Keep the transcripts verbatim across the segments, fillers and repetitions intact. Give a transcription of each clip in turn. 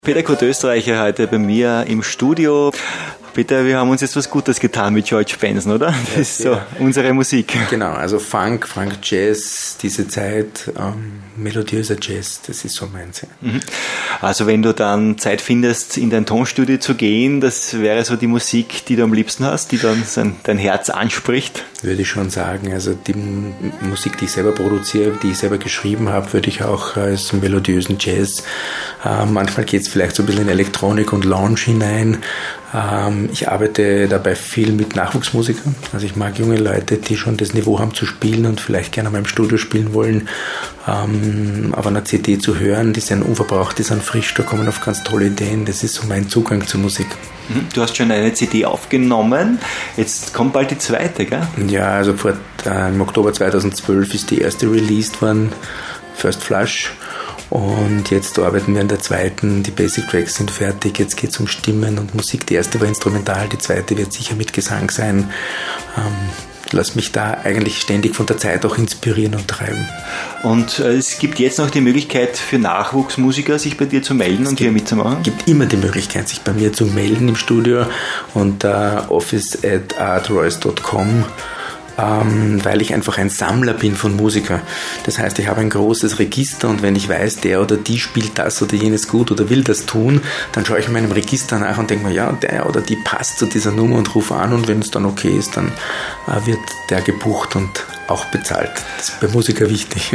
Peter Kurt Österreicher heute bei mir im Studio. Peter, wir haben uns jetzt was Gutes getan mit George Benson, oder? Das ja, ist so ja. unsere Musik. Genau, also Funk, Funk Jazz, diese Zeit, ähm, melodiöser Jazz, das ist so meins. Ja. Also wenn du dann Zeit findest, in dein Tonstudio zu gehen, das wäre so die Musik, die du am liebsten hast, die dann dein Herz anspricht? Würde ich schon sagen. Also die Musik, die ich selber produziere, die ich selber geschrieben habe, würde ich auch als melodiösen Jazz. Äh, manchmal geht es vielleicht so ein bisschen in Elektronik und Lounge hinein. Ähm, ich arbeite dabei viel mit Nachwuchsmusikern. Also ich mag junge Leute, die schon das Niveau haben zu spielen und vielleicht gerne mal im Studio spielen wollen. Ähm, aber eine C D zu hören, die sind unverbraucht, die sind frisch, da kommen auf ganz tolle Ideen. Das ist so mein Zugang zur Musik. Du hast schon eine C D aufgenommen, jetzt kommt bald die zweite, gell? Ja, also vor, äh, im Oktober zweitausendzwölf ist die erste released worden, First Flush. Und jetzt arbeiten wir an der zweiten, die Basic Tracks sind fertig, jetzt geht es um Stimmen und Musik. Die erste war instrumental, die zweite wird sicher mit Gesang sein. Ähm, lass mich da eigentlich ständig von der Zeit auch inspirieren und treiben. Und äh, es gibt jetzt noch die Möglichkeit für Nachwuchsmusiker, sich bei dir zu melden es und gibt, hier mitzumachen? Es gibt immer die Möglichkeit, sich bei mir zu melden im Studio unter uh, office at artroyce dot com. Ähm, weil ich einfach ein Sammler bin von Musikern. Das heißt, ich habe ein großes Register und wenn ich weiß, der oder die spielt das oder jenes gut oder will das tun, dann schaue ich in meinem Register nach und denke mir, ja, der oder die passt zu dieser Nummer und rufe an und wenn es dann okay ist, dann äh, wird der gebucht und auch bezahlt. Das ist bei Musikern wichtig.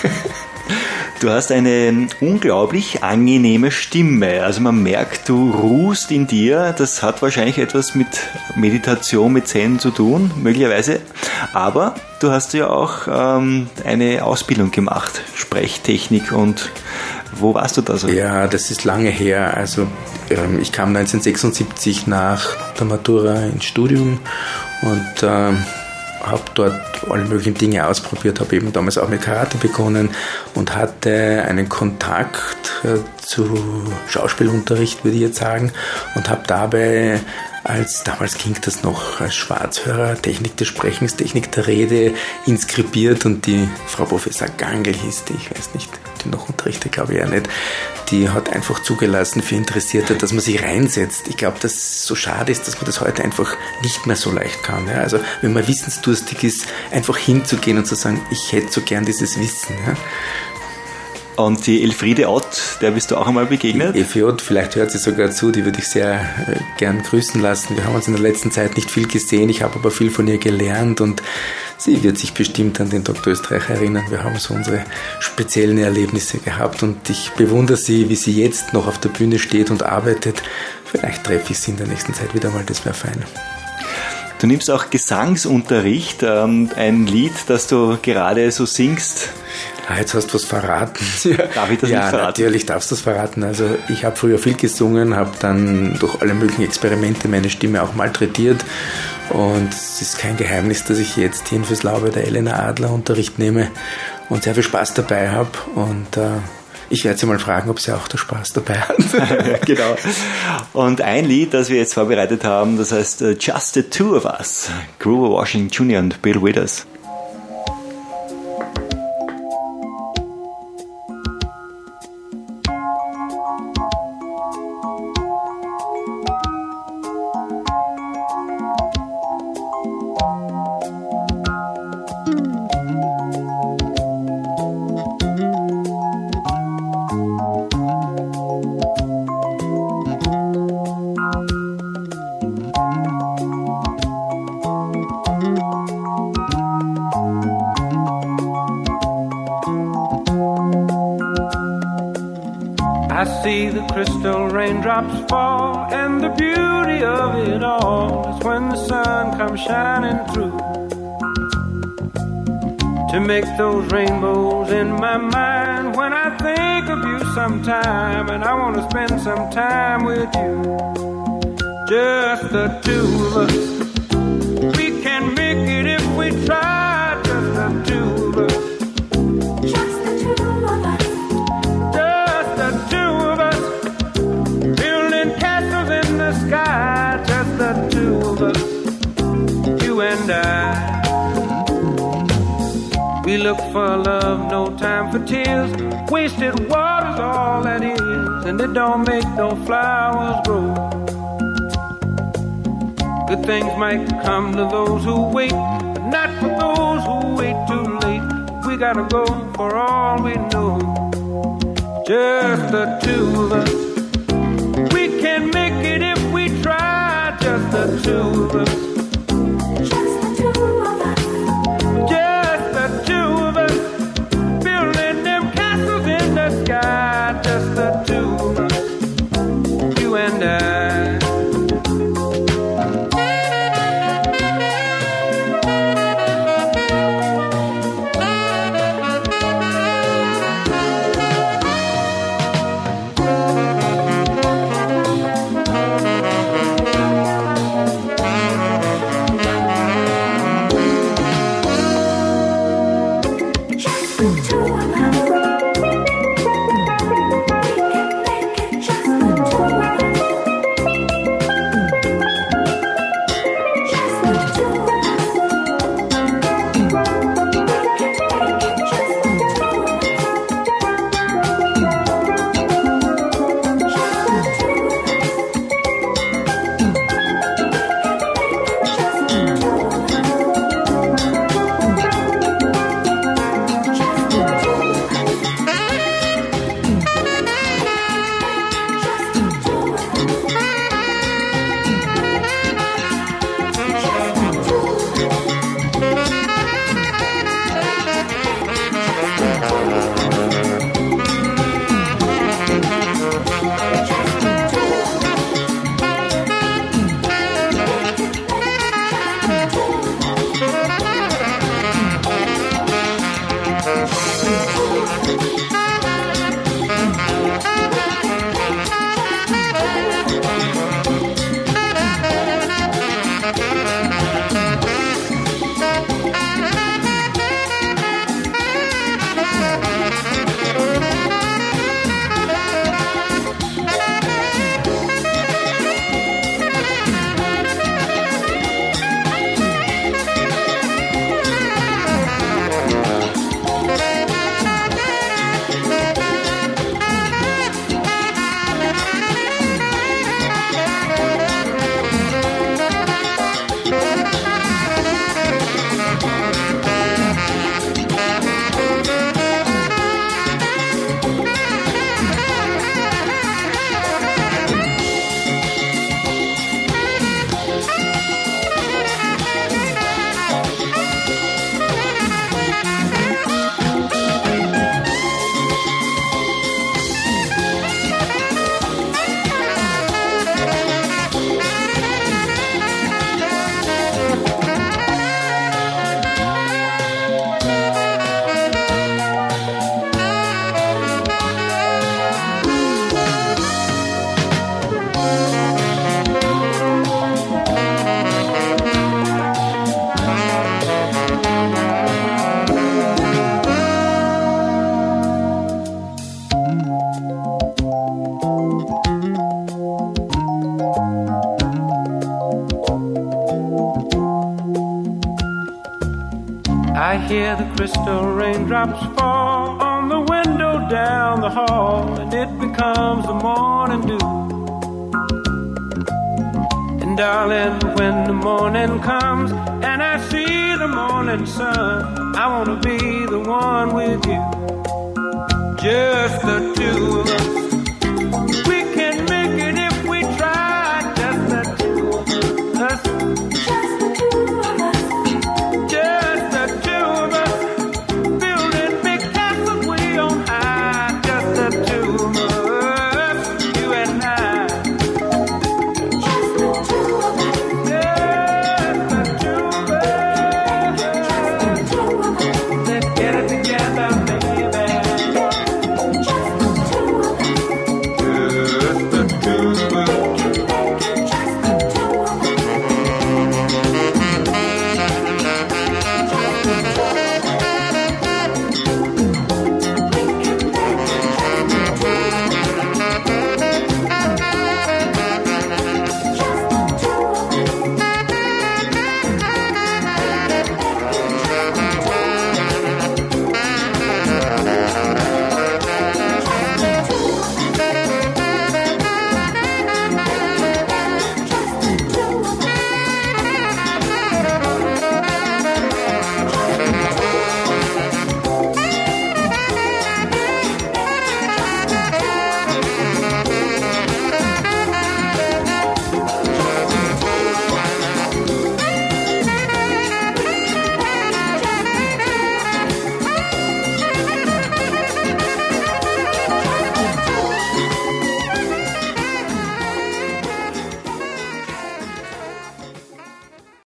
Du hast eine unglaublich angenehme Stimme. Also man merkt, du ruhst in dir. Das hat wahrscheinlich etwas mit Meditation, mit Zen zu tun, möglicherweise. Aber du hast ja auch ähm, eine Ausbildung gemacht, Sprechtechnik. Und wo warst du da so? Ja, das ist lange her. Also ähm, ich kam neunzehnhundertsechsundsiebzig nach der Matura ins Studium und ähm, habe dort alle möglichen Dinge ausprobiert, habe eben damals auch mit Karate begonnen und hatte einen Kontakt äh, zu Schauspielunterricht, würde ich jetzt sagen, und habe dabei, als damals ging das noch als Schwarzhörer, Technik des Sprechens, Technik der Rede, inskribiert und die Frau Professor Gangl hieß die, ich weiß nicht, die noch unterrichtet, glaube ich ja nicht, die hat einfach zugelassen für Interessierte, dass man sich reinsetzt. Ich glaube, dass es so schade ist, dass man das heute einfach nicht mehr so leicht kann. Ja? Also wenn man wissensdurstig ist, einfach hinzugehen und zu sagen, ich hätte so gern dieses Wissen. Ja? Und die Elfriede Ott, der bist du auch einmal begegnet? Die Elfriede Ott, vielleicht hört sie sogar zu, die würde ich sehr äh, gern grüßen lassen. Wir haben uns in der letzten Zeit nicht viel gesehen, ich habe aber viel von ihr gelernt und sie wird sich bestimmt an den Doktor Österreich erinnern. Wir haben so unsere speziellen Erlebnisse gehabt und ich bewundere sie, wie sie jetzt noch auf der Bühne steht und arbeitet. Vielleicht treffe ich sie in der nächsten Zeit wieder mal, das wäre fein. Du nimmst auch Gesangsunterricht, ähm, ein Lied, das du gerade so singst. Ah, jetzt hast du was verraten. Darf ich das ja, nicht verraten? Ja, natürlich darfst du das verraten. Also ich habe früher viel gesungen, habe dann durch alle möglichen Experimente meine Stimme auch malträtiert und es ist kein Geheimnis, dass ich jetzt Hirn fürs Laub bei der Elena Adler Unterricht nehme und sehr viel Spaß dabei habe und äh, ich werde sie mal fragen, ob sie auch den Spaß dabei hat. Genau. Und ein Lied, das wir jetzt vorbereitet haben, das heißt Just the Two of Us. Grover Washington Junior und Bill Withers. I see the crystal raindrops fall, and the beauty of it all is when the sun comes shining through to make those rainbows in my mind. When I think of you sometime, and I want to spend some time with you, just the two of us. We can make it if we try, just the two of us. Sky, just the two of us, you and I. We look for love, no time for tears. Wasted water's all that is. and it don't make no flowers grow. Good things might come to those who wait, but not for those who wait too late. We gotta go for all we know, just the two of us. We can make it if we try, just the two of us. Just the two of us. Just the two of us. Building them castles in the sky, just the two of us. You and I. I hear the crystal raindrops fall on the window down the hall, and it becomes the morning dew. And darling, when the morning comes and I see the morning sun, I wanna be the one with you, just the two of us.